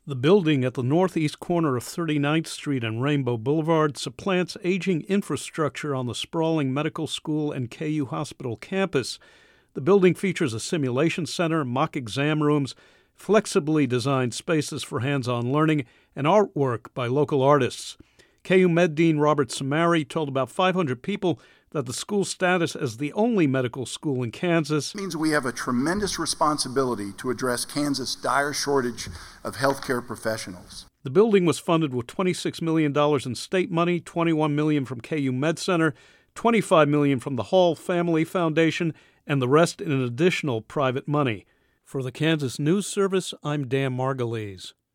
The building at the northeast corner of 39th Street and Rainbow Boulevard supplants aging infrastructure on the sprawling medical school and KU Hospital campus. The building features a simulation center, mock exam rooms, flexibly designed spaces for hands-on learning, and artwork by local artists. KU Med Dean Robert Samari told about 500 people that the school's status as the only medical school in Kansas means we have a tremendous responsibility to address Kansas' dire shortage of healthcare professionals. The building was funded with $26 million in state money, $21 million from KU Med Center, $25 million from the Hall Family Foundation, and the rest in additional private money. For the Kansas News Service, I'm Dan Margulies.